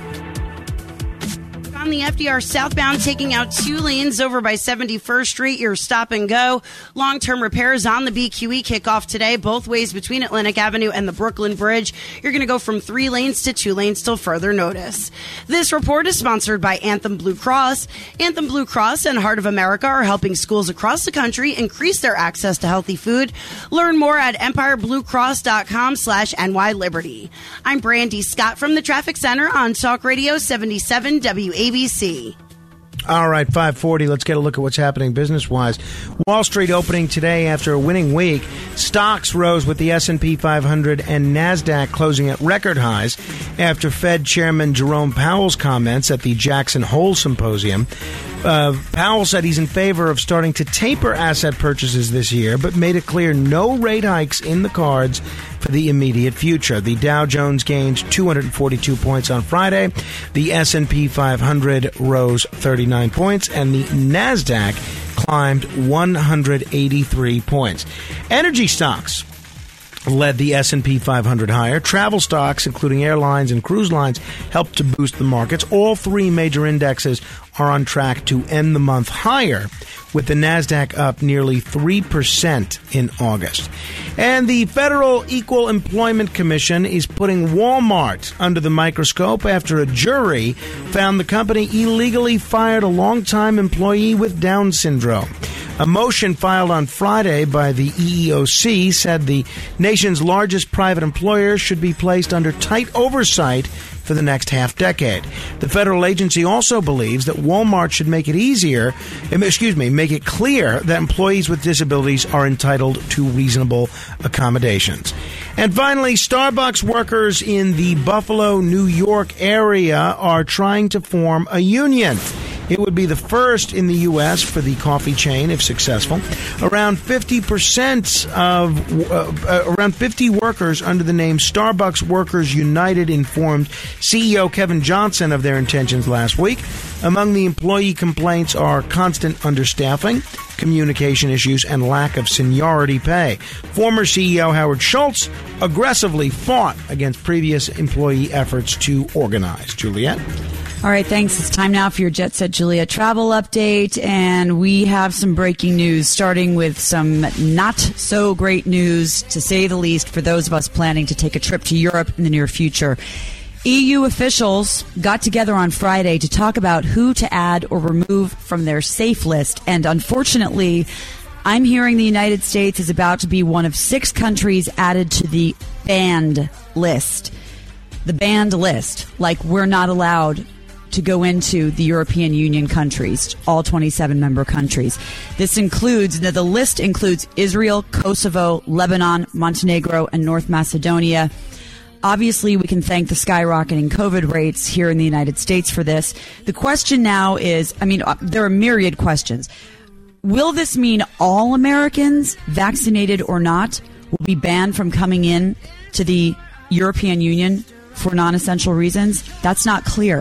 On the F D R southbound, taking out two lanes over by seventy-first Street, your stop and go. Long-term repairs on the B Q E kick off today, both ways between Atlantic Avenue and the Brooklyn Bridge. You're going to go from three lanes to two lanes till further notice. This report is sponsored by Anthem Blue Cross. Anthem Blue Cross and Heart of America are helping schools across the country increase their access to healthy food. Learn more at empirebluecross.com slash NY Liberty. I'm Brandy Scott from the Traffic Center on Talk Radio seventy-seven W A B C. All right, five forty. Let's get a look at what's happening business-wise. Wall Street opening today after a winning week. Stocks rose with the S and P five hundred and NASDAQ closing at record highs after Fed Chairman Jerome Powell's comments at the Jackson Hole Symposium. Uh, Powell said he's in favor of starting to taper asset purchases this year, but made it clear no rate hikes in the cards for the immediate future. The Dow Jones gained two hundred forty-two points on Friday. The S and P five hundred rose thirty-nine points, and the NASDAQ climbed one hundred eighty-three points. Energy stocks led the S and P five hundred higher. Travel stocks, including airlines and cruise lines, helped to boost the markets. All three major indexes are on track to end the month higher, with the NASDAQ up nearly three percent in August. And the Federal Equal Employment Commission is putting Walmart under the microscope after a jury found the company illegally fired a longtime employee with Down syndrome. A motion filed on Friday by the E E O C said the nation's largest private employer should be placed under tight oversight for the next half decade. The federal agency also believes that Walmart should make it easier, excuse me, make it clear that employees with disabilities are entitled to reasonable accommodations. And finally, Starbucks workers in the Buffalo, New York area are trying to form a union. It would be the first in the U S for the coffee chain, if successful. Around fifty percent of, uh, uh, around fifty workers under the name Starbucks Workers United informed C E O Kevin Johnson of their intentions last week. Among the employee complaints are constant understaffing, communication issues, and lack of seniority pay. Former C E O Howard Schultz aggressively fought against previous employee efforts to organize. Juliet? All right, thanks. It's time now for your Jet Set Juliet travel update, and we have some breaking news, starting with some not so great news, to say the least, for those of us planning to take a trip to Europe in the near future. E U officials got together on Friday to talk about who to add or remove from their safe list, and unfortunately, I'm hearing the United States is about to be one of six countries added to the banned list. The banned list, like we're not allowed to go into the European Union countries, all twenty-seven member countries. This includes, the list includes Israel, Kosovo, Lebanon, Montenegro, and North Macedonia. Obviously, we can thank the skyrocketing COVID rates here in the United States for this. The question now is, I mean, there are myriad questions. Will this mean all Americans, vaccinated or not, will be banned from coming in to the European Union for non-essential reasons? That's not clear.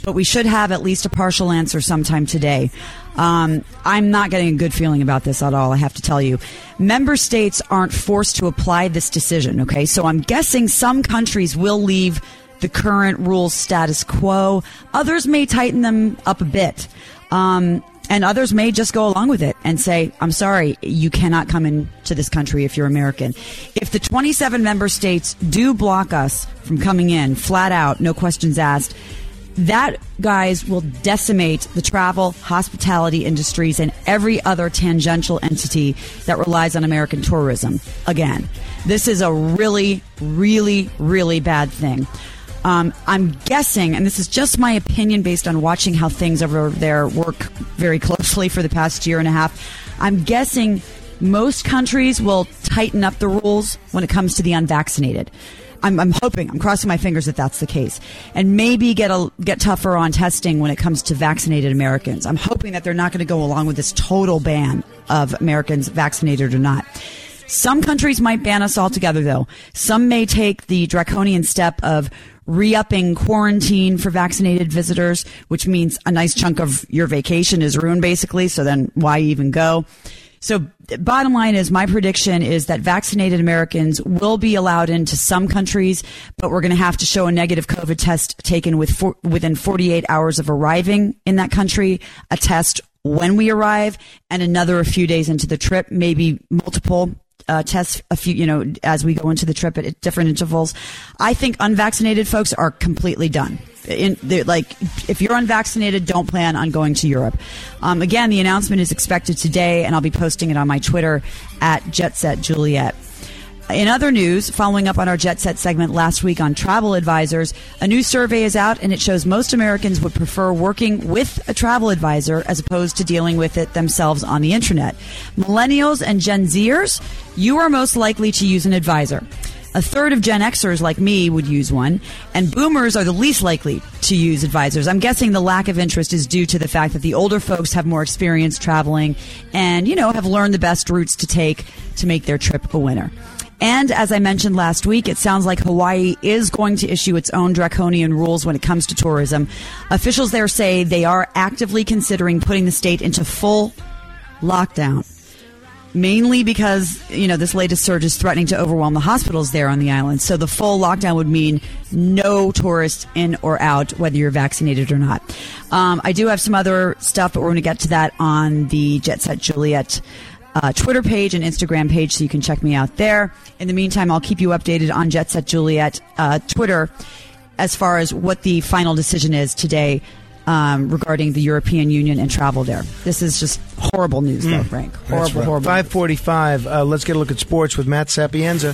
but we should have at least a partial answer sometime today. Um, I'm not getting a good feeling about this at all, I have to tell you. Member states aren't forced to apply this decision, okay? So I'm guessing some countries will leave the current rules status quo. Others may tighten them up a bit. Um, and others may just go along with it and say, I'm sorry, you cannot come into this country if you're American. If the twenty-seven member states do block us from coming in, flat out, no questions asked, that, guys, will decimate the travel, hospitality industries and every other tangential entity that relies on American tourism. Again, this is a really, really, really bad thing. Um, I'm guessing, and this is just my opinion based on watching how things over there work very closely for the past year and a half, I'm guessing most countries will tighten up the rules when it comes to the unvaccinated. I'm, I'm hoping, I'm crossing my fingers that that's the case, and maybe get a, get tougher on testing when it comes to vaccinated Americans. I'm hoping that they're not going to go along with this total ban of Americans vaccinated or not. Some countries might ban us altogether, though. Some may take the draconian step of re-upping quarantine for vaccinated visitors, which means a nice chunk of your vacation is ruined, basically, so then why even go? So bottom line is, my prediction is that vaccinated Americans will be allowed into some countries, but we're going to have to show a negative COVID test taken with for, within forty-eight hours of arriving in that country, a test when we arrive, and another a few days into the trip, maybe multiple Uh, tests a few, you know, as we go into the trip at, at different intervals. I think unvaccinated folks are completely done. In, like, if you're unvaccinated, don't plan on going to Europe. Um, again, the announcement is expected today, and I'll be posting it on my Twitter at JetSetJuliet. In other news, following up on our Jet Set segment last week on travel advisors, a new survey is out, and it shows most Americans would prefer working with a travel advisor as opposed to dealing with it themselves on the internet. Millennials and Gen Zers, you are most likely to use an advisor. A third of Gen Xers like me would use one, and boomers are the least likely to use advisors. I'm guessing the lack of interest is due to the fact that the older folks have more experience traveling and, you know, have learned the best routes to take to make their trip a winner. And as I mentioned last week, it sounds like Hawaii is going to issue its own draconian rules when it comes to tourism. Officials there say they are actively considering putting the state into full lockdown, mainly because, you know, this latest surge is threatening to overwhelm the hospitals there on the island. So the full lockdown would mean no tourists in or out, whether you're vaccinated or not. Um, I do have some other stuff, but we're going to get to that on the Jet Set Juliet Uh, Twitter page and Instagram page, so you can check me out there. In the meantime, I'll keep you updated on Jet Set Juliet uh, Twitter as far as what the final decision is today um, regarding the European Union and travel there. This is just horrible news, though, mm. Frank. Horrible, right. horrible. five forty-five. Uh, let's get a look at sports with Matt Sapienza.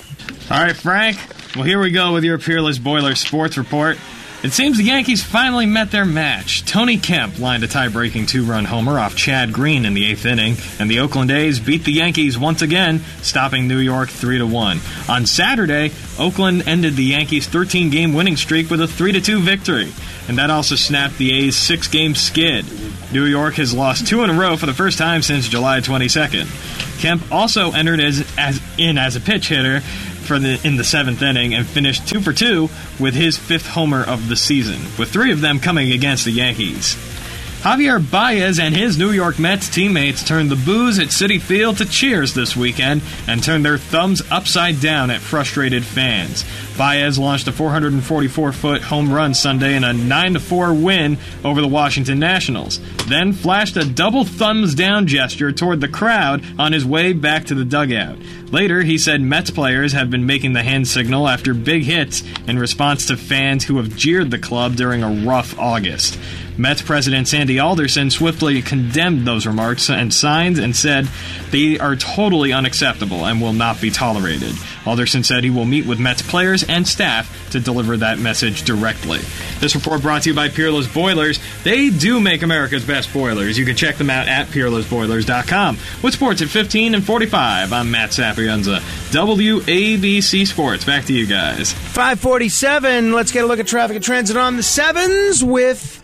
All right, Frank. Well, here we go with your Peerless Boiler Sports Report. It seems the Yankees finally met their match. Tony Kemp lined a tie-breaking two-run homer off Chad Green in the eighth inning, and the Oakland A's beat the Yankees once again, stopping New York three to one. On Saturday, Oakland ended the Yankees' thirteen-game winning streak with a three to two victory, and that also snapped the A's six-game skid. New York has lost two in a row for the first time since July twenty-second. Kemp also entered as, as in as a pitch hitter for the in the seventh inning and finished two for two with his fifth homer of the season, with three of them coming against the Yankees. Javier Baez and his New York Mets teammates turned the boos at Citi Field to cheers this weekend and turned their thumbs upside down at frustrated fans. Baez launched a four hundred forty-four foot home run Sunday in a nine to four win over the Washington Nationals, then flashed a double thumbs down gesture toward the crowd on his way back to the dugout. Later, he said Mets players have been making the hand signal after big hits in response to fans who have jeered the club during a rough August. Mets president Sandy Alderson swiftly condemned those remarks and signs and said they are totally unacceptable and will not be tolerated. Alderson said he will meet with Mets players and staff to deliver that message directly. This report brought to you by Peerless Boilers. They do make America's best boilers. You can check them out at peerless boilers dot com. With sports at fifteen and forty-five, I'm Matt Sapienza. W A B C Sports. Back to you guys. five forty-seven. Let's get a look at traffic and transit on the sevens with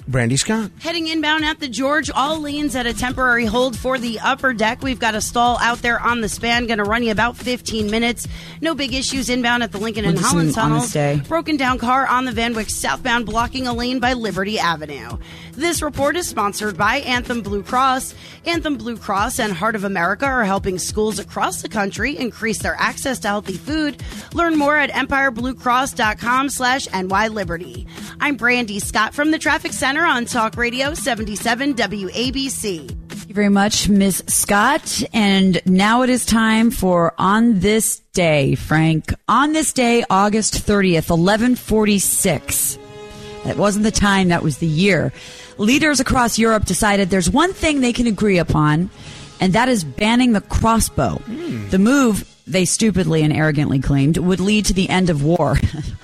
Brandy Scott. Heading inbound at the George, all lanes at a temporary hold for the upper deck. We've got a stall out there on the span, going to run you about fifteen minutes. No big issues inbound at the Lincoln and Holland tunnels. Broken down car on the Van Wyck southbound blocking a lane by Liberty Avenue. This report is sponsored by Anthem Blue Cross. Anthem Blue Cross and Heart of America are helping schools across the country increase their access to healthy food. Learn more at empirebluecross.com slash NYLiberty. I'm Brandy Scott from the Traffic Center on Talk Radio seventy-seven W A B C. Thank you very much, Miz Scott. And now it is time for On This Day, Frank. On this day, August thirtieth, eleven forty-six. That wasn't the time, that was the year. Leaders across Europe decided there's one thing they can agree upon, and that is banning the crossbow. Mm. The move, they stupidly and arrogantly claimed, would lead to the end of war.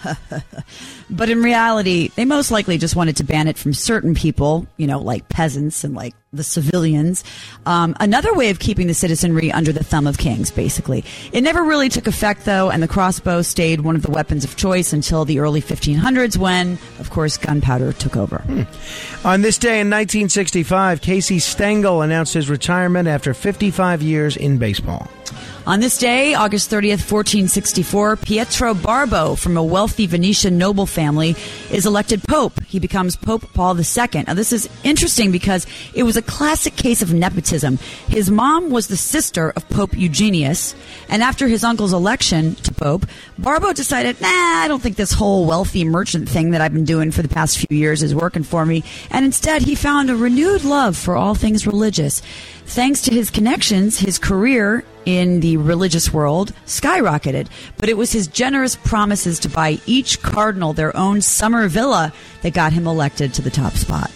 But in reality, they most likely just wanted to ban it from certain people, you know, like peasants and like the civilians. Um, another way of keeping the citizenry under the thumb of kings, basically. It never really took effect, though, and the crossbow stayed one of the weapons of choice until the early fifteen hundreds when, of course, gunpowder took over. Hmm. On this day in nineteen sixty-five, Casey Stengel announced his retirement after fifty-five years in baseball. On this day, August thirtieth, fourteen sixty-four, Pietro Barbo from a wealthy Venetian noble family is elected Pope. He becomes Pope Paul the Second. Now, this is interesting because it was a classic case of nepotism. His mom was the sister of Pope Eugenius, and after his uncle's election to Pope, Barbo decided, nah, I don't think this whole wealthy merchant thing that I've been doing for the past few years is working for me, and instead he found a renewed love for all things religious. Thanks to his connections, his career in the religious world skyrocketed. But it was his generous promises to buy each cardinal their own summer villa that got him elected to the top spot.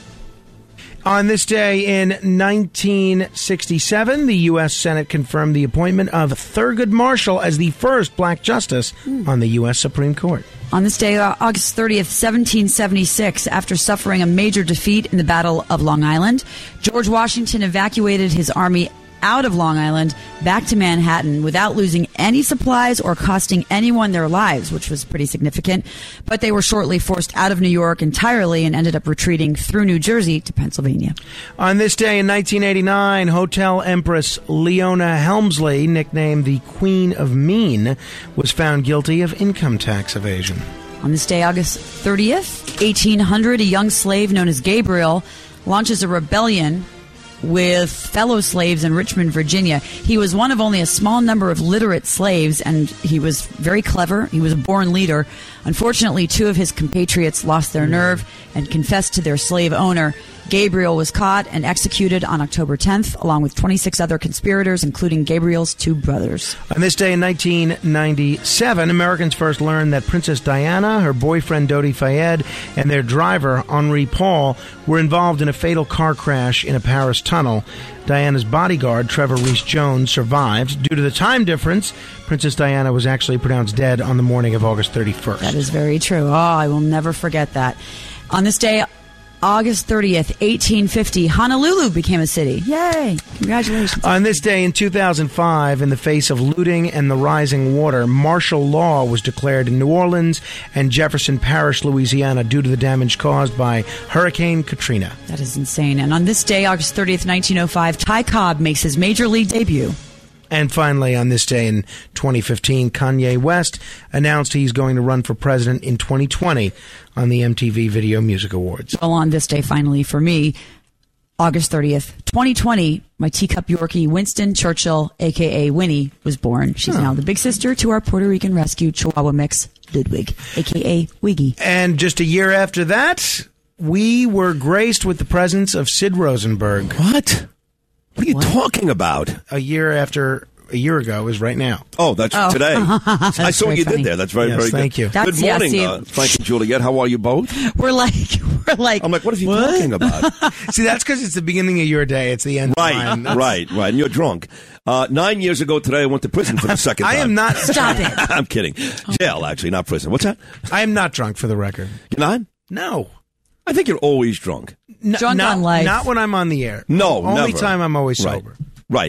On this day in nineteen sixty-seven, the U S Senate confirmed the appointment of Thurgood Marshall as the first black justice mm. on the U S Supreme Court. On this day, uh, August thirtieth, seventeen seventy-six, after suffering a major defeat in the Battle of Long Island, George Washington evacuated his army out of Long Island back to Manhattan without losing any supplies or costing anyone their lives, which was pretty significant. But they were shortly forced out of New York entirely and ended up retreating through New Jersey to Pennsylvania. On this day in nineteen eighty-nine, Hotel Empress Leona Helmsley, nicknamed the Queen of Mean, was found guilty of income tax evasion. On this day, August thirtieth, eighteen hundred, a young slave known as Gabriel launches a rebellion with fellow slaves in Richmond, Virginia. He was one of only a small number of literate slaves, and he was very clever. He was a born leader. Unfortunately, two of his compatriots lost their nerve and confessed to their slave owner. Gabriel was caught and executed on October tenth, along with twenty-six other conspirators, including Gabriel's two brothers. On this day in nineteen ninety-seven, Americans first learned that Princess Diana, her boyfriend Dodi Fayed, and their driver, Henri Paul, were involved in a fatal car crash in a Paris tunnel. Diana's bodyguard, Trevor Rees-Jones, survived. Due to the time difference, Princess Diana was actually pronounced dead on the morning of August thirty-first. That is very true. Oh, I will never forget that. On this day, August thirtieth, eighteen fifty, Honolulu became a city. Yay! Congratulations. On this day in two thousand five, in the face of looting and the rising water, martial law was declared in New Orleans and Jefferson Parish, Louisiana, due to the damage caused by Hurricane Katrina. That is insane. And on this day, August thirtieth, nineteen oh five, Ty Cobb makes his major league debut. And finally, on this day in twenty fifteen, Kanye West announced he's going to run for president in twenty twenty on the M T V Video Music Awards. Well, on this day, finally, for me, August thirtieth, twenty twenty, my teacup Yorkie, Winston Churchill, a k a. Winnie, was born. She's oh. now the big sister to our Puerto Rican rescue Chihuahua mix, Ludwig, a k a. Wiggy. And just a year after that, we were graced with the presence of Sid Rosenberg. What? What are you what? talking about? A year after, a year ago is right now. Oh, that's oh. today. that's I saw what you funny. did there. That's very, yes, very thank good. you. That's, good morning, yeah, uh, Frank and Juliet. How are you both? We're like, we're like. I'm like, what are you what? talking about? See, that's because it's the beginning of your day. It's the end right, of mine. Right, right, and you're drunk. Uh, nine years ago today, I went to prison for the second I time. I am not. Stop it. I'm kidding. Jail, actually, not prison. What's that? I am not drunk, for the record. You're not? No. I think you're always drunk. N- drunk not, on life. Not when I'm on the air. No, Only never. time I'm always right. sober. Right.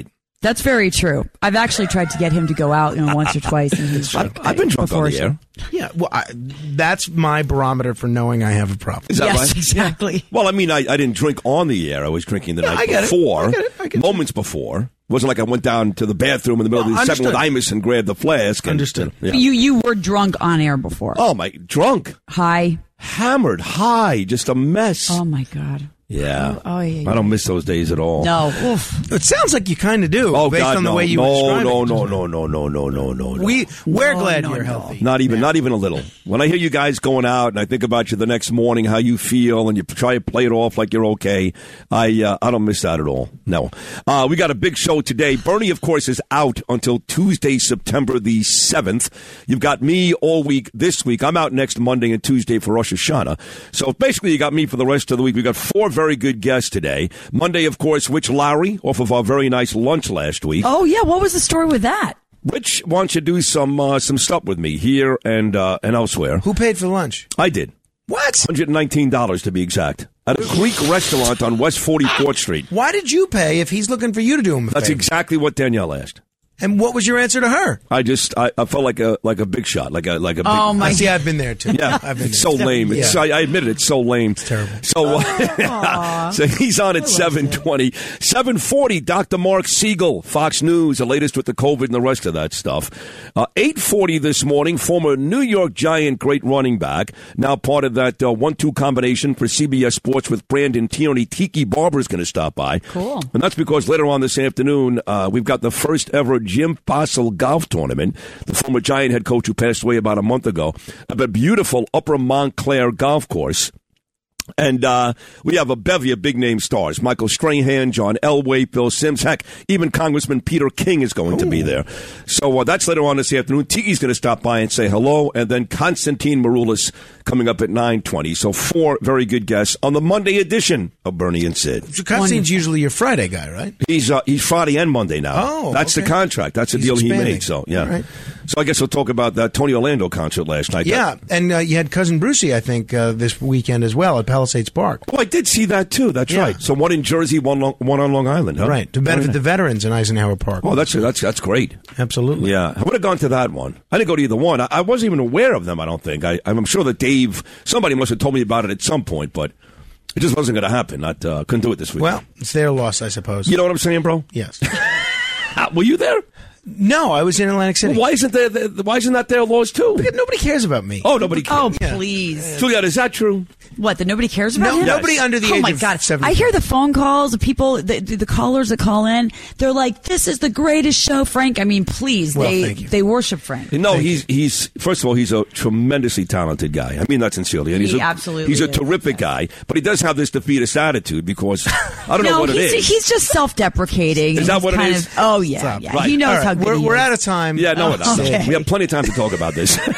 That's very true. I've actually tried to get him to go out, you know, once or twice. And he's I've, like, I've been drunk on the air. Yeah, well, I, that's my barometer for knowing I have a problem. Is that yes, right? exactly. Well, I mean, I, I didn't drink on the air. I was drinking the Yeah, night I get it. before, I get it. I get it. moments before. It wasn't like I went down to the bathroom in the middle No, of the second with understood. Imus and grabbed the flask. And, Understood. Yeah. You you were drunk on air before. Oh, my, drunk, High. hammered, high, just a mess. Oh, my God. Yeah. Oh, yeah, I don't miss those days at all. No. Oof. It sounds like you kind of do, Oh, based God, on the no. way you no, were describing no, it. no, no, no, no, no, no, no, no. We, we're No, glad no, you're no. healthy. Not even, not even a little. When I hear you guys going out and I think about you the next morning, how you feel, and you try to play it off like you're okay, I uh, I don't miss that at all. No. Uh, we got a big show today. Bernie, of course, is out until Tuesday, September the seventh. You've got me all week this week. I'm out next Monday and Tuesday for Rosh Hashanah. So basically, you got me for the rest of the week. We've got four very good guests today. Monday, of course, Rich Lowry, off of our very nice lunch last week. Oh, yeah. What was the story with that? Rich wants you to do some uh, some stuff with me here and uh, and elsewhere. Who paid for lunch? I did. What? one hundred nineteen dollars to be exact. At a Greek restaurant on West forty-fourth Street. Why did you pay if he's looking for you to do him a That's favor? exactly what Danielle asked. And what was your answer to her? I just, I, I felt like a like a big shot, like a like a big. Oh, my I see, I've been there too. Yeah, I've been it's there. so lame. It's, Yeah. I, I admit it, it's so lame. It's terrible. So, uh, so he's on at seven twenty. seven forty, Doctor Mark Siegel, Fox News, the latest with the COVID and the rest of that stuff. Uh, eight forty this morning, former New York Giant great running back, now part of that uh, one two combination for C B S Sports with Brandon Tierney. Tiki Barber is going to stop by. Cool. And that's because later on this afternoon, uh, we've got the first ever Jim Fossil golf tournament. The former Giant head coach who passed away about a month ago, at a beautiful Upper Montclair golf course. And uh, we have a bevy of big-name stars. Michael Strahan, John Elway, Phil Simms. Heck, even Congressman Peter King is going Ooh. to be there. So uh, that's later on this afternoon. Tiki's going to stop by and say hello. And then Constantine Maroulis coming up at nine twenty. So four very good guests on the Monday edition of Bernie and Sid. So Constantine's usually your Friday guy, right? He's uh, he's Friday and Monday now. Oh, That's okay. the contract. That's the He's deal expanding. he made. So, yeah. Right. So I guess we'll talk about that Tony Orlando concert last night. Yeah, and uh, you had Cousin Brucey, I think, uh, this weekend as well at Palisades Park. Oh, I did see that, too. That's Yeah. right. So one in Jersey, one, long, one on Long Island, huh? Right, to benefit the veterans in Eisenhower Park. Oh, that's that's that's great. Absolutely. Yeah, I would have gone to that one. I didn't go to either one. I, I wasn't even aware of them, I don't think. I, I'm sure that Dave, somebody must have told me about it at some point, but it just wasn't going to happen. Not uh, couldn't do it this week. Well, it's their loss, I suppose. You know what I'm saying, bro? Yes. Uh, were you there? No, I was in Atlantic City. Well, why isn't there? The, why isn't that their laws too? Because nobody cares about me. Oh, nobody cares. Oh, Yeah. please. Juliet, is that true? What, that nobody cares about No, him? Yes. nobody under the Oh age my of God! seventy. I hear the phone calls, the people, the, the callers that call in. They're like, "This is the greatest show, Frank." I mean, please, Well, they thank you. they worship Frank. No, he's he's first of all, he's a tremendously talented guy. I mean that sincerely. And he's He a, absolutely he's a is, terrific guy, but he does have this defeatist attitude because I don't know no, what it he's, is. he's just self-deprecating. Is that He's what it kind is? Of, oh yeah, Stop. yeah. Right. He knows All right, how good we're, he we're is. out of time. yeah, no, it's not. Okay. We have plenty of time to talk about this. You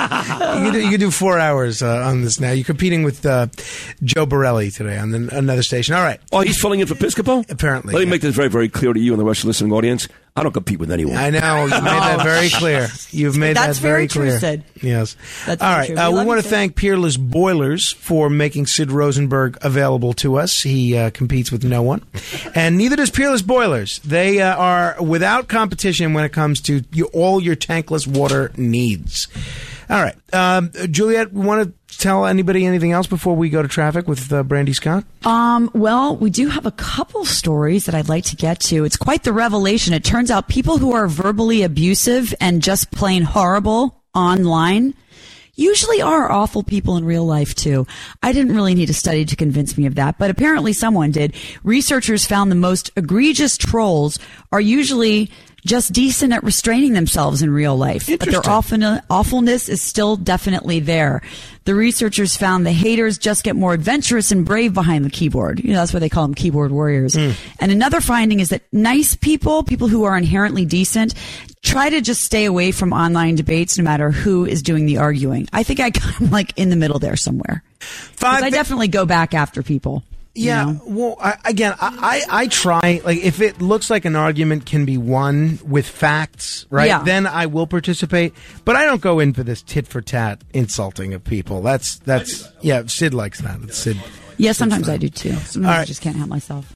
can do, you can do four hours uh, on this now. You're competing with uh, Joe Borelli today on the, another station. All right. Oh, he's filling in for Piscopo? Apparently, Let me yeah. make this very, very clear to you and the rest of the listening audience. I don't compete with anyone. I know. You've made that very clear. You've made That's that very, very true, clear. Sid. Yes. That's All very right. true. Uh, We we love want you, to Sid. thank Peerless Boilers for making Sid Rosenberg available to us. He uh, competes with no one. And neither does Peerless Boilers. They uh, are without competition when it comes to you, all your tankless water needs. All right. Um, Juliet, we want to tell anybody anything else before we go to traffic with uh, Brandy Scott? Um, well, we do have a couple stories that I'd like to get to. It's quite the revelation. It turns out people who are verbally abusive and just plain horrible online usually are awful people in real life too. I didn't really need a study to convince me of that, but apparently someone did. Researchers found the most egregious trolls are usually just decent at restraining themselves in real life, but their awful- awfulness is still definitely there. The researchers found the haters just get more adventurous and brave behind the keyboard. You know, that's why they call them keyboard warriors. Mm. And another finding is that nice people, people who are inherently decent, try to just stay away from online debates no matter who is doing the arguing. I think I I'm like in the middle there somewhere. Five, I definitely go back after people. Yeah, you know? well, I, again, I, I, I try, like, if it looks like an argument can be won with facts, right, Yeah. then I will participate. But I don't go in for this tit-for-tat insulting of people. That's, that's, yeah, Sid likes that. It's Sid. Yeah, sometimes I do too. Sometimes All right. I just can't help myself.